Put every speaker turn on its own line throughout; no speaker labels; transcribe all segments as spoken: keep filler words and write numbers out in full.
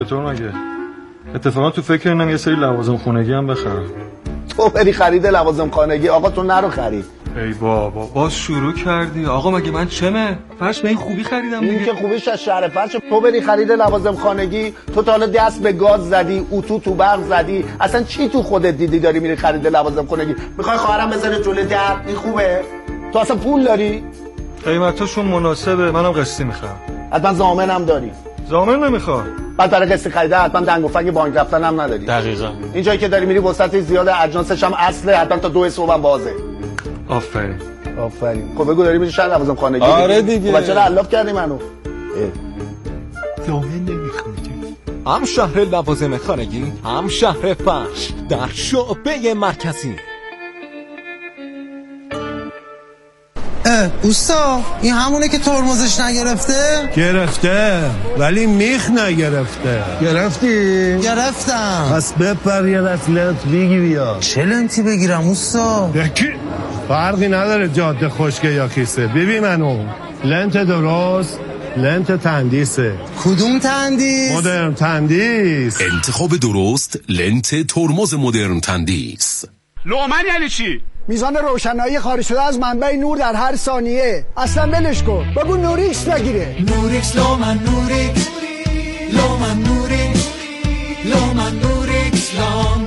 چطور مگه؟ اتفاقا تو فکر اینم یه سری لوازم خونگی هم بخرم.
تو بری خرید لوازم خانگی؟ آقا تو نرو خرید.
ای بابا باز شروع کردی. آقا مگه من چمه؟ فرش به این خوبی خریدم دیگه.
این که خوبیش از شهر فرش. تو بری خرید لوازم خانگی، تو تا حالا دست به گاز زدی، اتو تو برق زدی، اصلا چی تو خودت دیدی داری میری خرید لوازم خانگی؟ میخوای خواهرم بذاره جلوی در؟ این خوبه؟ تو اصلا پول داری؟
قیمتاشون مناسبه، منم قسطی میخرم.
حتما ضامنم داری؟
ضامن نمیخوام.
بعد برای قسطی خریده حتما دنگ و فنگ بانک رفتن هم نداری.
دقیقاً.
این جایی که داری میری وسط زیاد اجناسش هم اصله، حتما تا دو صبح هم بازه.
آفرین.
آفرین. خب بگو داری میری شهر لوازم خانگی؟
آره دیگه.
خب چرا علاف کردی منو؟
ضامن نمیخوام.
هم شهر لوازم خانگی، هم شهر فرش در شعبه مرکزی.
اوستا این همونه که ترمزش نگرفته؟
گرفته ولی میخ نگرفته.
گرفتی؟ گرفتم.
پس بپر یه دست لنت بگی بیا.
چه لنتی بگیرم اوستا؟
یکی فرقی نداره جاده خشکه یا کیسه. ببین منو لنت درست لنت تندیسه.
کدوم تندیس؟
مدرن تندیس.
انتخاب درست لنت ترمز مدرن تندیس.
لومن یعنی چی؟
میزان روشنایی خارج شده از منبع نور در هر ثانیه. اصلا ولش کن، بگو نوریکس بگیره.
نوریکس لومن نوریکس لومن نوریکس لومن نوریکس لامپ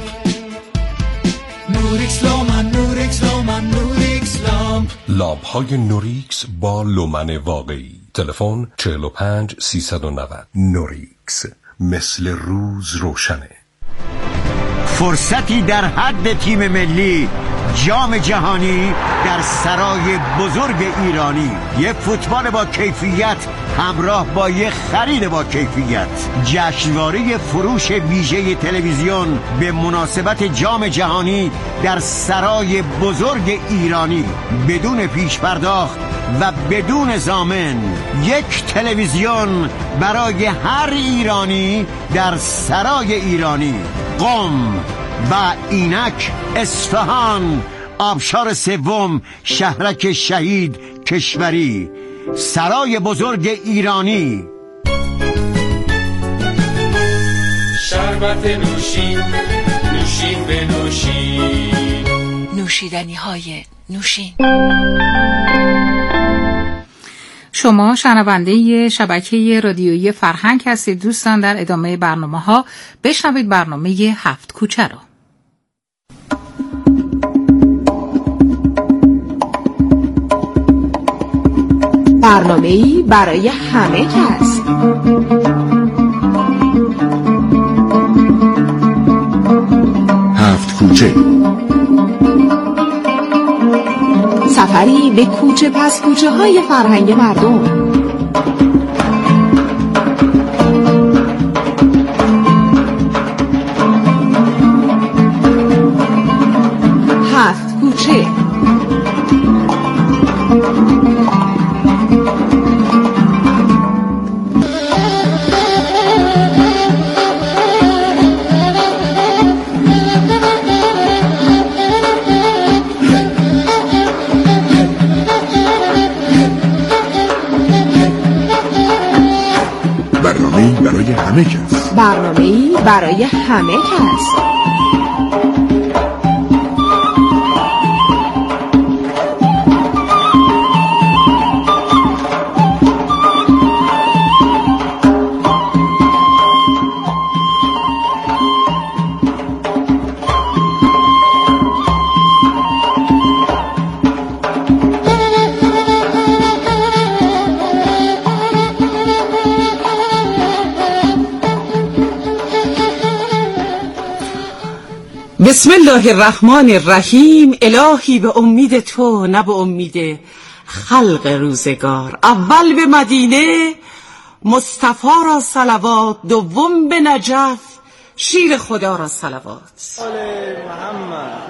نوریکس لومن نوریکس لومن نوریکس لامپ.
لامپ های نوریکس با لومن واقعی. تلفن چهل و پنج سیصد و نود. نوریکس مثل روز روشنه.
فرصتی در حد تیم ملی جام جهانی در سرای بزرگ ایرانی. یه فوتبال با کیفیت همراه با یه خرید با کیفیت. جشنواره فروش ویژه تلویزیون به مناسبت جام جهانی در سرای بزرگ ایرانی. بدون پیش پرداخت و بدون ضامن. یک تلویزیون برای هر ایرانی در سرای ایرانی. قم و اینک اصفهان، آبشار سوم، شهرک شهید کشوری. سرای بزرگ ایرانی.
شربت نوشین نوشین به نوشین.
نوشیدنی های نوشین. شما شنونده شبکه رادیویی فرهنگ هستید دوستان. در ادامه برنامه ها بشنوید برنامه هفت کوچه را.
برنامه‌ای برای همه کس.
هفت کوچه.
سفری به کوچه پس کوچه های فرهنگ مردم. هفت کوچه.
برنامه‌ای برای همه کس.
برنامه‌ای برای همه کس.
بسم الله الرحمن الرحیم. الهی به امید تو نه به امید خلق روزگار. اول به مدینه مصطفی را صلوات، دوم به نجف شیر خدا را صلوات.
آل محمد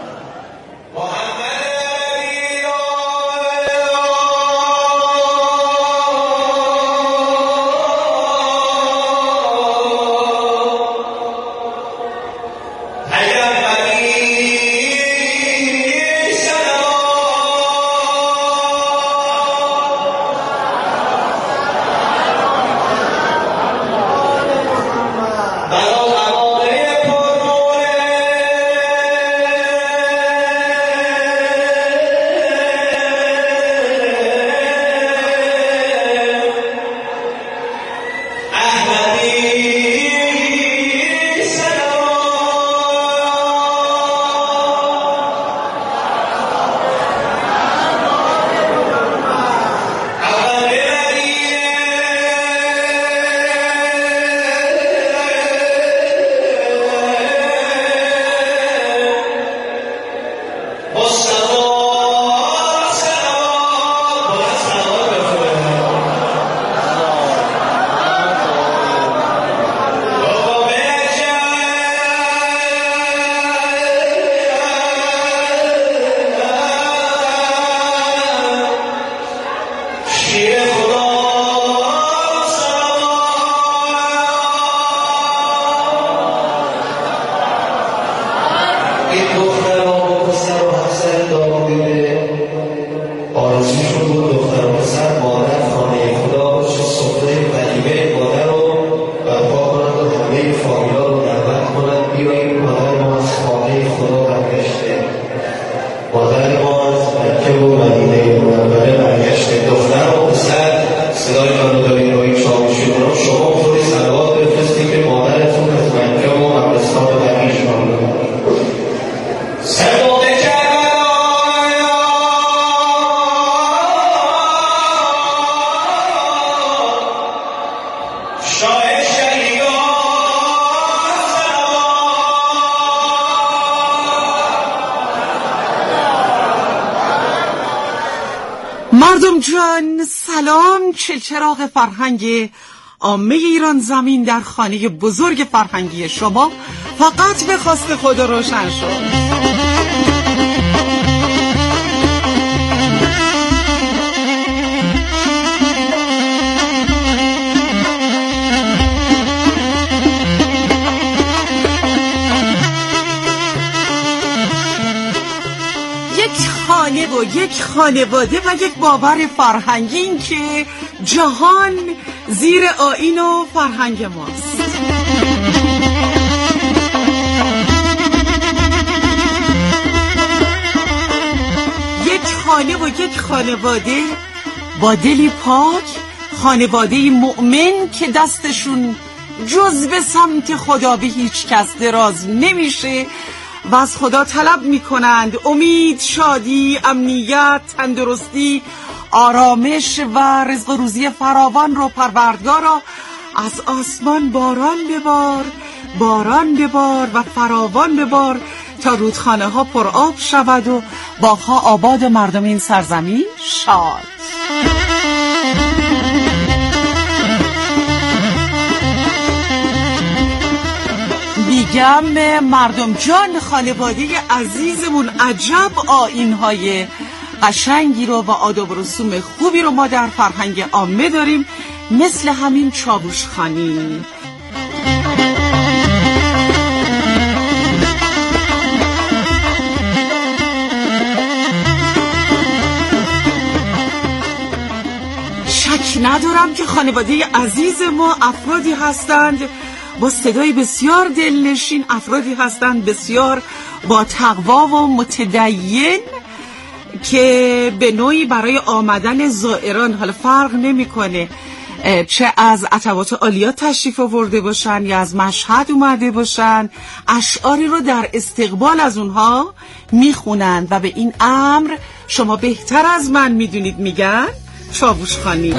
جان سلام. چلچراغ فرهنگ عامه ایران زمین در خانه بزرگ فرهنگی شما فقط به خواست خدا روشن شد. خانه و یک خانواده و یک باور فرهنگی، این که جهان زیر آیین و فرهنگ ماست. یک خانه و یک خانواده با دلی پاک، خانواده مؤمن که دستشون جز به سمت خدا به هیچ کس دراز نمیشه و از خدا طلب می کنند امید، شادی، امنیت، تندرستی، آرامش و رزق و روزی فراوان رو. پروردگارا از آسمان باران ببار، باران ببار و فراوان ببار تا رودخانه ها پر آب شود و باغ‌ها آباد و مردم این سرزمین شاد. میگم مردم جان، خانواده عزیزمون، عجب آیین‌های قشنگی رو و آداب و رسوم خوبی رو ما در فرهنگ عامه داریم، مثل همین چاووشخوانی. شک ندارم که خانواده عزیز ما افرادی هستند با صدای بسیار دلنشین، افرادی هستند بسیار با تقوا و متدین که به نوعی برای آمدن زائران، حالا فرق نمیکنه چه از عتبات عالیات تشریف آورده باشن یا از مشهد اومده باشن، اشعاری رو در استقبال از اونها میخونند و به این امر شما بهتر از من میدونید میگن چاووشخوانی.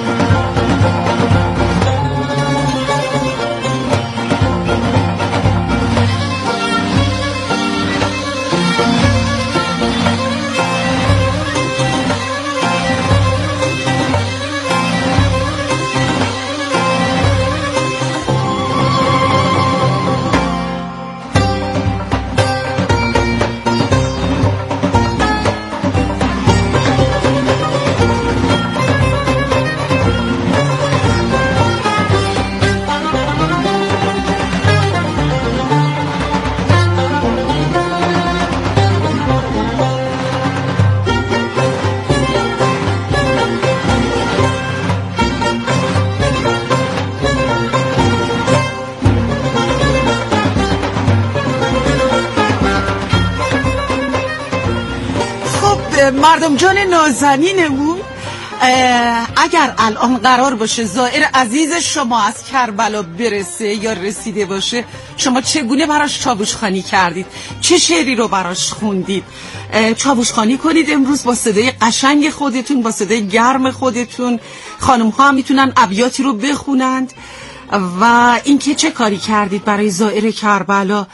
مردم جان نازنینمون، اگر الان قرار باشه زائر عزیز شما از کربلا برسه یا رسیده باشه، شما چگونه براش چاووشخوانی کردید؟ چه شعری رو براش خوندید؟ چاووشخوانی کنید امروز با صدای قشنگ خودتون، با صدای گرم خودتون. خانم ها هم میتونن ابیاتی رو بخونند. و اینکه چه کاری کردید برای زائر کربلا؟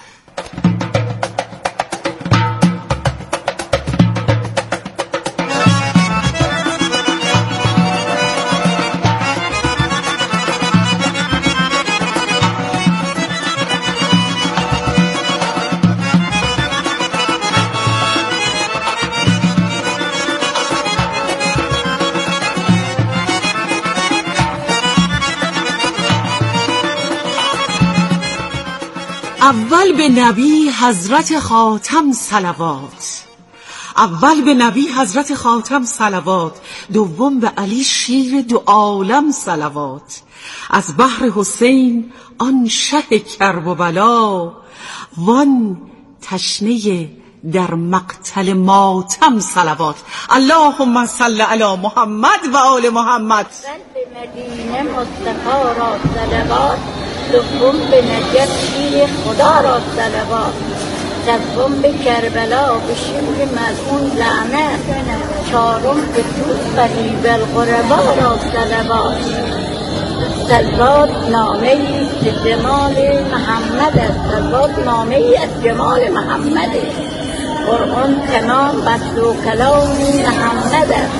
اول به نبی حضرت خاتم صلوات، اول به نبی حضرت خاتم صلوات، دوم به علی شیر دو عالم صلوات، از بحر حسین آن شه کرب و بلا، وان تشنه در مقتل ماتم صلوات. اللهم صل علی محمد و آل محمد.
به مدینه مصطفی را صلوات، دوم به نجف شیر خدا را صلوات، سوم به کربلا به شیر ملعون لعنت، چهارم به توس قریب الغربا را صلوات. صلوات نامه ای از جمال محمد است، صلوات نامه ای از جمال محمد است. قرآن تمام بسط و کلام محمد است،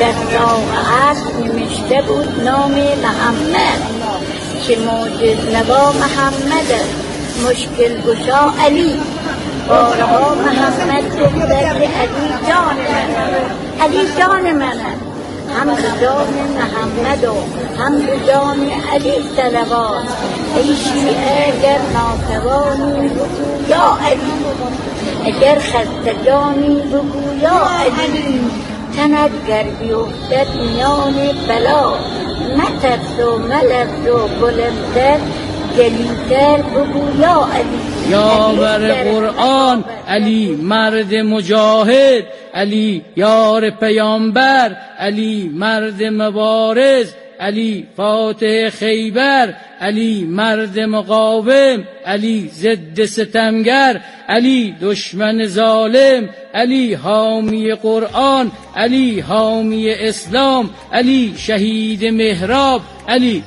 در داغ عهد نوشته بود نام محمد که موجز نوا محمد مشکل گشا علی. بارها محمد گفته که علی جان منه، علی جان منه. هم به جان محمد و هم به جان علی صلوات. ای شیعه اگر ناتوانی بگو یا علی، اگر خسته جانی بگو یا علی. تنت گر بیفتد میان بلا، مترس و ملرز و بلندر گلیتر بگو یا علی.
یاور قرآن علی مرد مجاهد، علی یار پیامبر، علی مرد مبارز، علی فاتح خیبر، علی مرد مقاوم، علی ضد ستمگر، علی دشمن ظالم، علی حامی قرآن، علی حامی اسلام، علی شهید محراب، علی.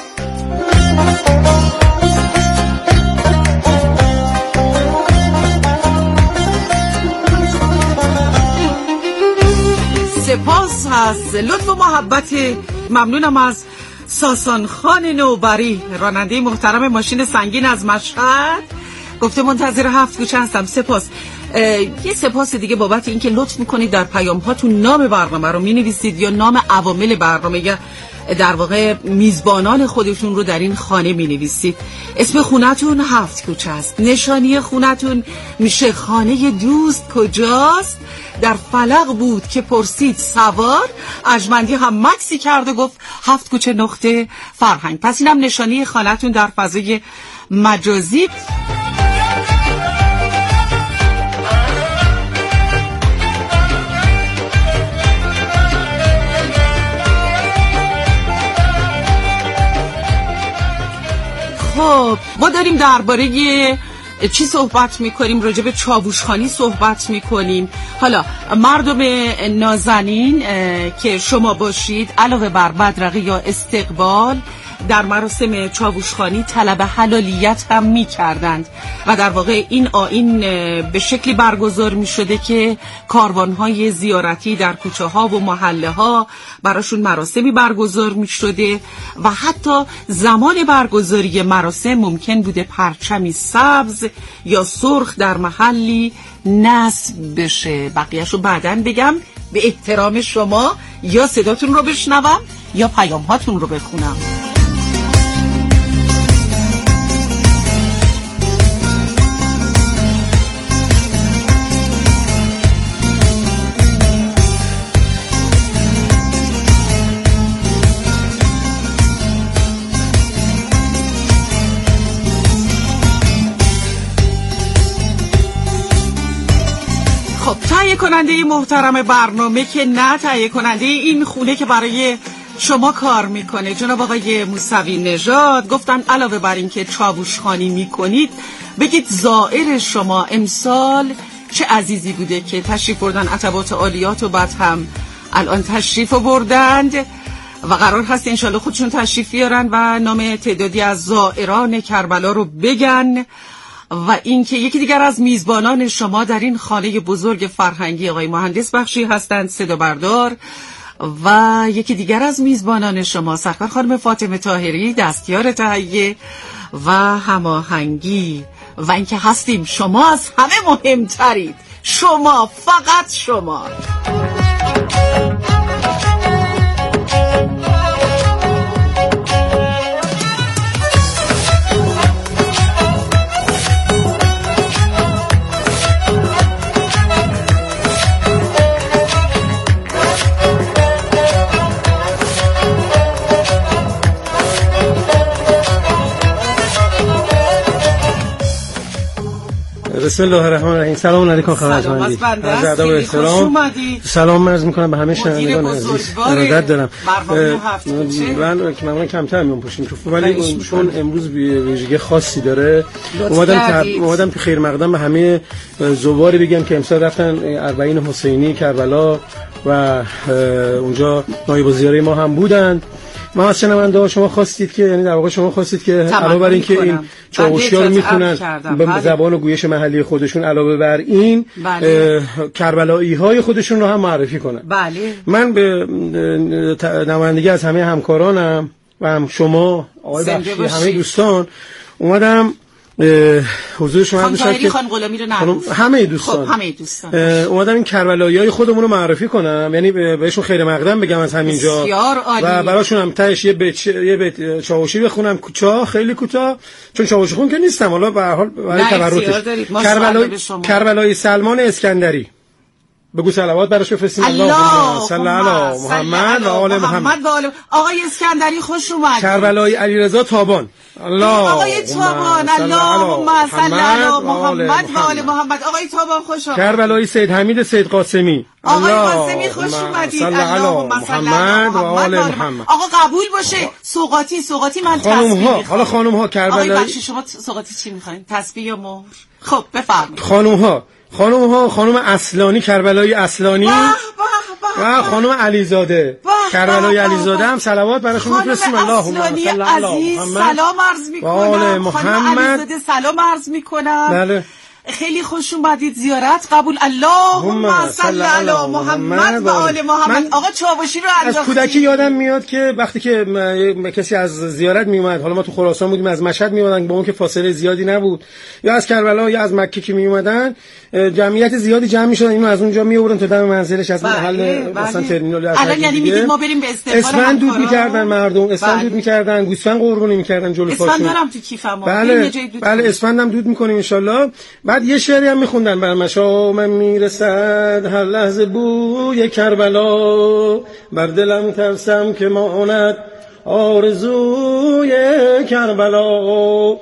سپاس از لطف و محبت. ممنونم از ساسان خان نوبری، راننده محترم ماشین سنگین از مشهد. گفته منتظر هفت کوچه هستم. سپاس. یه سپاس دیگه بابت اینکه لطف میکنید در پیام هاتون نام برنامه رو مینویسید یا نام عوامل برنامه یا در واقع میزبانان خودتون رو در این خانه مینویسید. اسم خونتون هفت کوچه است. نشانی خونتون میشه خانه دوست کجاست؟ در فلق بود که پرسید سوار. اجمندی هم مکسی کرد و گفت هفت کوچه نقطه فرهنگ. پس اینم نشانی خانتون در فضای مجازی. خب ما داریم درباره چی صحبت میکنیم؟ راجع به چاووشخانی صحبت میکنیم. حالا مردم نازنین که شما باشید علاوه بر بدرقه یا استقبال در مراسم چاووشخانی طلب حلالیت هم میکردند و در واقع این آیین به شکلی برگزار میشده که کاروانهای زیارتی در کوچه ها و محله ها براشون مراسمی برگزار میشده و حتی زمان برگزاری مراسم ممکن بوده پرچمی سبز یا سرخ در محلی نصب بشه. بقیهشو بعداً بگم به احترام شما. یا صداتون رو بشنوم یا پیام هاتون رو بخونم. تهیه کننده محترم برنامه که نه تهیه کننده این خونه که برای شما کار میکنه جناب آقای موسوی نژاد گفتن علاوه بر این که چاووشخانی میکنید بگید زائر شما امسال چه عزیزی بوده که تشریف بردن عتبات عالیات و بعد هم الان تشریف بردند و قرار هست انشالله خودشون تشریف بیارن و نام تعدادی از زائران کربلا رو بگن. و اینکه یکی دیگر از میزبانان شما در این خانه بزرگ فرهنگی آقای مهندس بخشی هستند صدا بردار و یکی دیگر از میزبانان شما سرکار خانم فاطمه طاهری دستیار تهیه و هماهنگی و اینکه هستیم شما از همه مهمترید. شما، فقط شما.
بسم الله الرحمن الرحیم. سلام علیکم خانم اجمندی. از ادب و احترام سلام عرض میکنم به همه شنوندگان عزیز. ارادت دارم. من که معمولا کمتر میام پشت میکروفون ولی چون امروز ویژگی خاصی داره اومدم اومدم که خیر مقدم به همه زواری بگم که امسال رفتن اربعین حسینی کربلا و اونجا نایب الزیاره ما هم بودند ما از شنونده شما خواستید که یعنی در واقع شما خواستید که علاوه بر این که این چاوشی‌ها رو میخونن به زبان و گویش محلی خودشون، علاوه بر این کربلایی‌های خودشون رو هم معرفی کنن.
بله. من
به نمایندگی از همه همکارانم و هم شما آقای بخشی همه دوستان اومدم حضور شما
خانم طاهری خان غلامی رو نرمز
همه دوستان
خب همه دوستان
اومدم این کربلایی‌های خودمون رو معرفی کنم، یعنی بهشون خیر مقدم بگم از همینجا و براشون هم تهش یه بیت یه بیت چاوشی بخونم کوتاه، خیلی کوتاه، چون چاوشی خون که نیستم، حالا به هر حال برای تبرکش. کربلای کربلای سلمان اسکندری بگو صلوات براش بفرستیم.
اللهم
صل علی محمد و آل محمد.
آقای اسکندری خوش اومدید.
کربلای علیرضا تابان. الله
آقای تابان اللهم صل علی محمد و آل محمد. آقای تابان خوش اومدید.
کربلای سید حمید سید قاسمی.
آقای قاسمی خوش اومدید. اللهم صل علی محمد و آل محمد. آقا قبول باشه سوغاتی سوغاتی من
خانم ها حالا خانم ها کربلای
آقای بخشی شما سوغاتی چی میخواین؟ تسبیح یا مهر؟ خب بفرمایید.
خانم ها خانم ها خانم اصلانی کربلای اصلانی و خانم علیزاده کربلای علیزاده هم صلوات براشون بفرستیم. اللهم صل علی
محمد سلام عرض میکنم. خانم علیزاده سلام عرض میکنم.
بله
خیلی خوش اومدید زیارت قبول. اللهم صل علی محمد و آل محمد. آقا چاوشی رو
از کودکی یادم میاد که وقتی که کسی از زیارت میومد، حالا ما تو خراسان بودیم، از مشهد میومدن با اون که فاصله زیادی نبود، یا از کربلا یا از مکه که میومدن جمعیت زیادی جمع میشدن، اینو از اونجا میآوردن تا دم منزلش از محل مثلا ترمینال.
الان یعنی میگید ما بریم به استقبال
اسفند دود میکردن مردم، اسفند دود میکردن، گوسفند قربانی میکردن جلوی خودشون.
اسفند دارم تو کیفم.
بله بله اسفندم دود میکنیم ان شاء الله. بعد یه شعری هم میخوندن بر مشامم میرسد هر لحظه بوی کربلا، بر دلم ترسم که ماند آرزوی کربلا.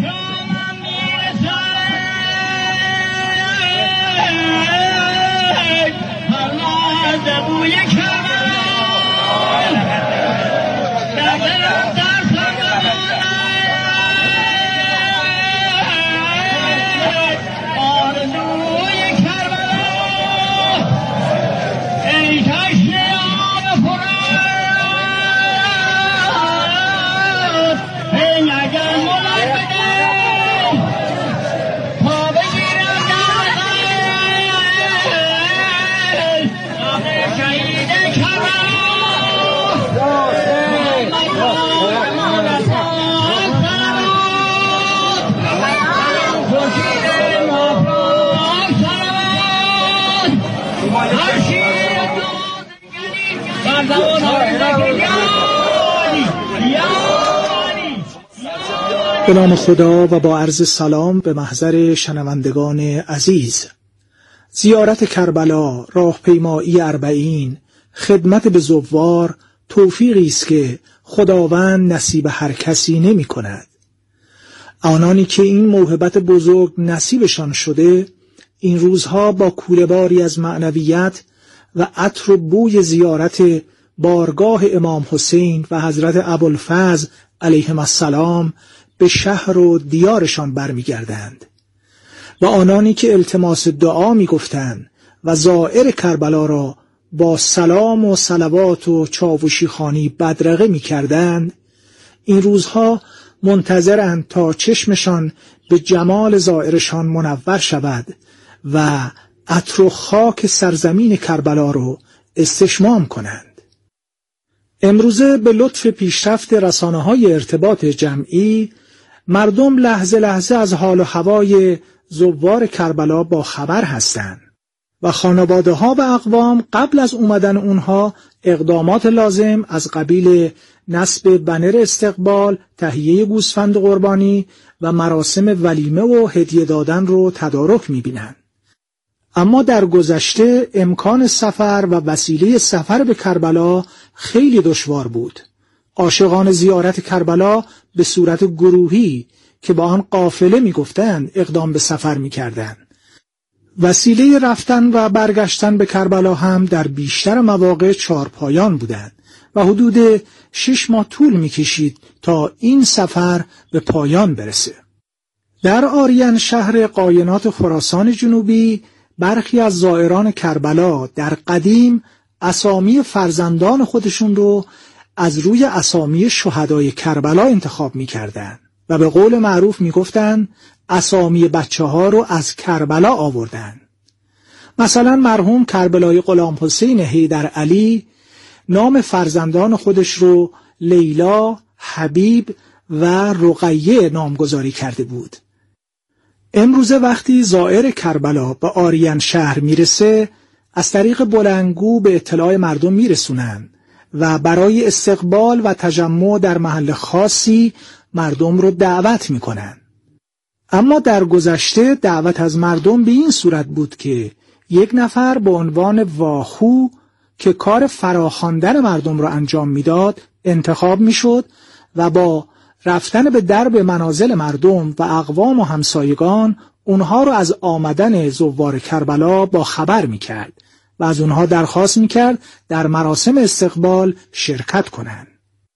به نام خدا و با عرض سلام به محضر شنوندگان عزیز. زیارت کربلا، راهپیمایی اربعین، خدمت به زوار توفیقی است که خداوند نصیب هر کسی نمی کند. آنانی که این موهبت بزرگ نصیبشان شده این روزها با کوله‌باری از معنویت و عطر و بوی زیارت بارگاه امام حسین و حضرت ابوالفضل علیهم السلام به شهر و دیارشان برمیگردند و آنانی که التماس دعا میگفتند و زائر کربلا را با سلام و صلوات و چاوشی خوانی بدرقه میکردند این روزها منتظرند تا چشمشان به جمال زائرشان منور شود و عطر و خاک سرزمین کربلا رو استشمام کنند. امروزه به لطف پیشرفت رسانه‌های ارتباط جمعی مردم لحظه لحظه از حال و هوای زوار کربلا با خبر هستند و خانواده‌ها و اقوام قبل از اومدن اونها اقدامات لازم از قبیل نصب بنر استقبال، تهیه گوسفند قربانی و مراسم ولیمه و هدیه دادن رو تدارک می‌بینند. اما در گذشته امکان سفر و وسیله سفر به کربلا خیلی دشوار بود. عاشقان زیارت کربلا به صورت گروهی که با آن قافله میگفتند اقدام به سفر میکردند. وسیله رفتن و برگشتن به کربلا هم در بیشتر مواقع چارپایان بودند و حدود شش ماه طول میکشید تا این سفر به پایان برسه. در آریان شهر قاینات خراسان جنوبی برخی از زائران کربلا در قدیم اسامی فرزندان خودشون رو از روی اسامی شهدای کربلا انتخاب می‌کردند و به قول معروف می‌گفتند اسامی بچه‌ها رو از کربلا آوردن. مثلا مرحوم کربلایی غلام حسین حیدر علی نام فرزندان خودش رو لیلا، حبیب و رقیه نامگذاری کرده بود. امروزه وقتی زائر کربلا به آریان شهر میرسه، از طریق بلندگو به اطلاع مردم میرسونن و برای استقبال و تجمع در محل خاصی مردم رو دعوت میکنن. اما در گذشته دعوت از مردم به این صورت بود که یک نفر به عنوان واخو که کار فراخواندن مردم را انجام میداد انتخاب میشد و با رفتن به درب منازل مردم و اقوام و همسایگان اونها رو از آمدن زوار کربلا با خبر میکرد و از اونها درخواست میکرد در مراسم استقبال شرکت کنند.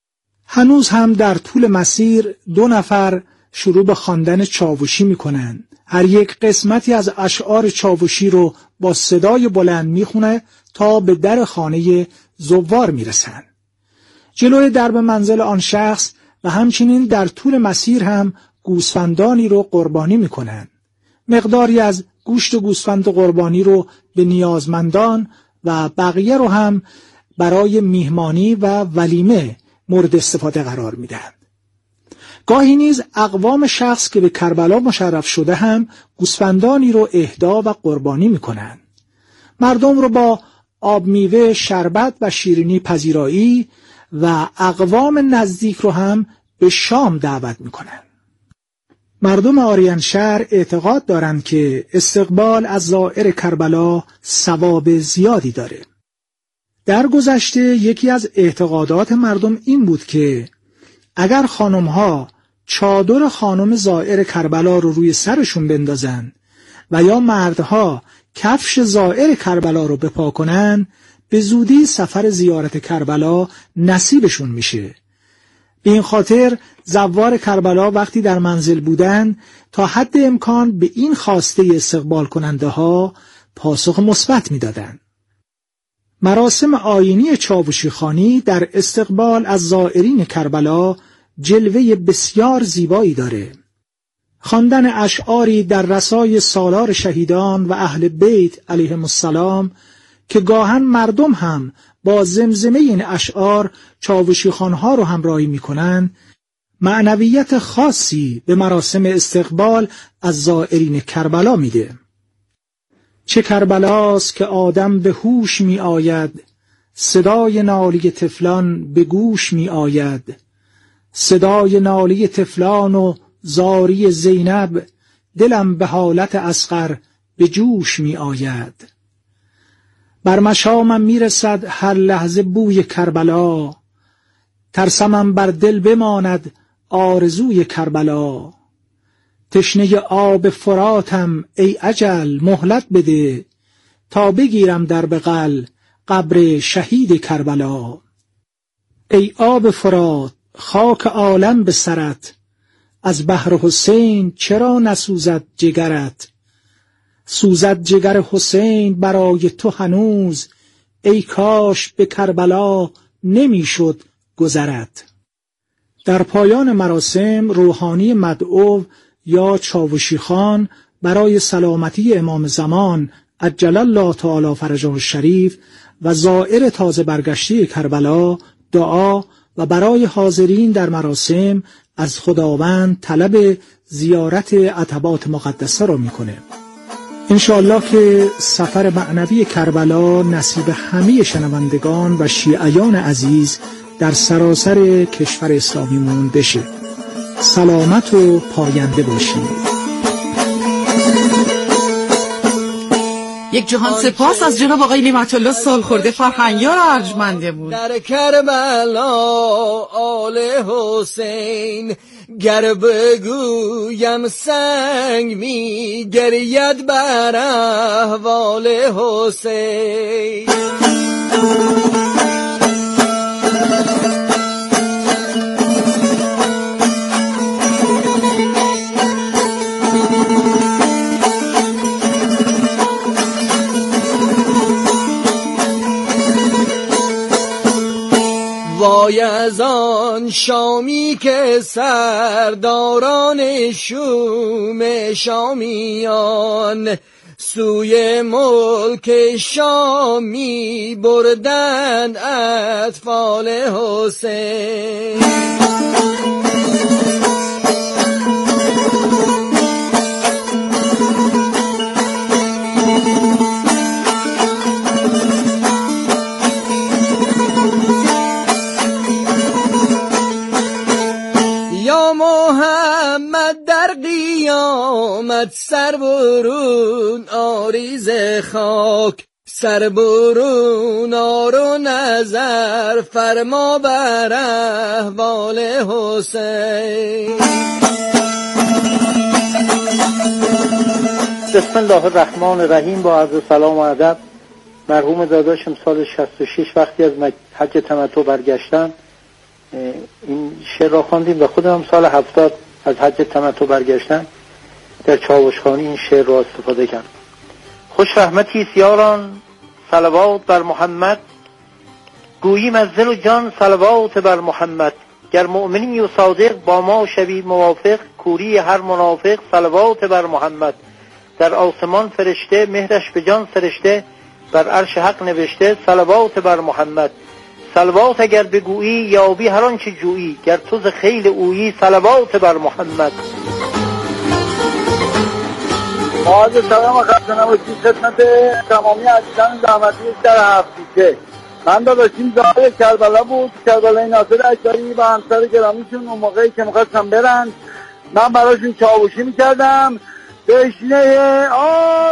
هنوز هم در طول مسیر دو نفر شروع به خواندن چاوشی میکنن. هر یک قسمتی از اشعار چاوشی رو با صدای بلند میخونه تا به در خانه زوار میرسن. جلوی درب منزل آن شخص و همچنین در طول مسیر هم گوسفندانی رو قربانی میکنن. مقداری از گوشت گوسفند قربانی رو به نیازمندان و بقیه رو هم برای میهمانی و ولیمه مورد استفاده قرار میدن. گاهی نیز اقوام شخص که به کربلا مشرف شده هم گوسفندانی رو اهدا و قربانی میکنن. مردم رو با آب میوه، شربت و شیرینی پذیرایی و اقوام نزدیک رو هم به شام دعوت میکنن. مردم آریان شهر اعتقاد دارند که استقبال از زائر کربلا ثواب زیادی داره. در گذشته یکی از اعتقادات مردم این بود که اگر خانم‌ها چادر خانم زائر کربلا رو روی سرشون بندازن و یا مردها کفش زائر کربلا رو بپا کنن، به زودی سفر زیارت کربلا نصیبشون میشه. به این خاطر زوار کربلا وقتی در منزل بودن تا حد امکان به این خواسته استقبال کننده ها پاسخ مثبت میدادن. مراسم آیینی چاوشی خوانی در استقبال از زائرین کربلا جلوه بسیار زیبایی داره. خواندن اشعاری در رسای سالار شهیدان و اهل بیت علیهم السلام که گاهن مردم هم با زمزمه این اشعار چاوشی خوانها رو همراهی میکنن، معنویت خاصی به مراسم استقبال از زائرین کربلا میده. چه کربلاست که آدم به هوش می آید، صدای ناله طفلان به گوش می آید. صدای ناله طفلان و زاری زینب، دلم به حالت اصغر به جوش می آید. بر مشامم می رسد هر لحظه بوی کربلا، ترسمم بر دل بماند آرزوی کربلا. تشنه آب فراتم ای اجل مهلت بده، تا بگیرم در بغل قبر شهید کربلا. ای آب فرات خاک عالم به سرت، از بحر حسین چرا نسوزد جگرت. سوزد جگر حسین برای تو هنوز، ای کاش به کربلا نمیشد گذرت. در پایان مراسم روحانی مدعو یا چاوشی خان برای سلامتی امام زمان عجل الله تعالی فرجه الشریف و زائر تازه برگشته کربلا دعا و برای حاضرین در مراسم از خداوند طلب زیارت عتبات مقدسه را میکنه. انشاءالله که سفر معنوی کربلا نصیب همه شنوندگان و شیعیان عزیز در سراسر کشور اسلامیمون بشه. سلامت و پاینده باشید.
یک جهان سپاس از جناب آقای نعمت الله سالخورده فرهنگیار ارجمنده بود.
در کربلا آل حسین گر بگویم سنگ می گرید بر احوال حسین. وای از آن شامی که سرداران شوم شامیان سوی ملک شامی بردند اطفال حسین. یا محمد در قیامت سر برون آریز خاک، سر برون آرو نظر فرما بر احوال حسین.
بسم الله الرحمن الرحیم. با عرض سلام و ادب، مرحوم داداشم سال شصت و شش وقتی از حج تمتع برگشتن این شعر را خواندیم و خودم سال هفتاد از حج تمتع برگشتن در چاوشخانی این شعر را استفاده کردم. خوش رحمتی یاران صلوات بر محمد، گوییم از دل و جان صلوات بر محمد. گر مؤمنی و صادق با ما شوی موافق، کوری هر منافق صلوات بر محمد. در آسمان فرشته مهرش به جان سرشته، بر عرش حق نوشته صلوات بر محمد. صلوات اگر بگویی یابی هر آنچه جویی، گر تو ز خیل اویی صلوات بر محمد.
آز سلام و خسته نباشید خدمت تمامی عزیزان زحمتی در هفتیشه. من داداشیم زاهر کربلا بود، کربلای ناصر اشاری و همسر گرامیشون اون موقعی که میخواستم برن من براشون چاوشی میکردم. تشنه آب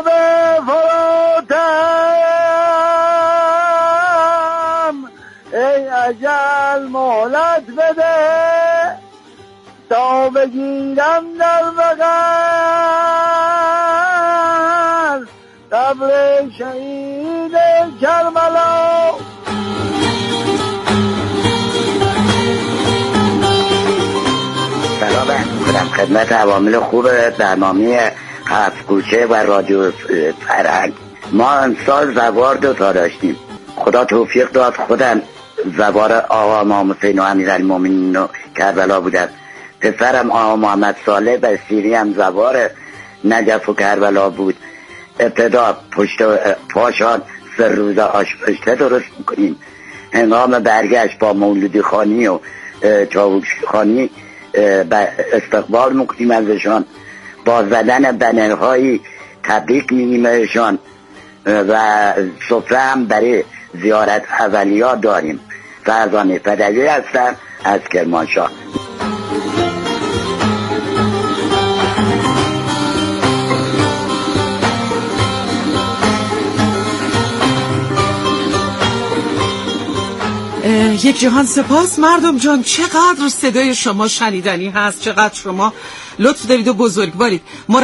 فراتم ای اجل مهلت بده، تا بگیرم در بغل قبر شهید کربلا.
سلام عرض می‌کنم خدمت عوامل خوب برنامه هفت کوچه و رادیو فرهنگ. ما امسال زوار دو تا داشتیم، خدا توفیق داد. خودم زوار آقا امام حسین و امیرالمومنین و کربلا بودم. پسرم آقا محمد صالح بصیری هم زوار نجف و کربلا بود. ابتدا پشت پاشان سه روز آشپزی درست میکنیم، هنگام برگشت با مولودی خانی و چاوش خانی استقبال میکنیم ازشان، با زدن بنرهایی تبریک میگیم ازشان و سفره هم برای زیارت اولیا داریم. فرزانه پدوی هستم از کرمانشاه.
یک جهان سپاس مردم جان. چقدر صدای شما شنیدنی هست، چقدر شما لطف دارید و بزرگوارید.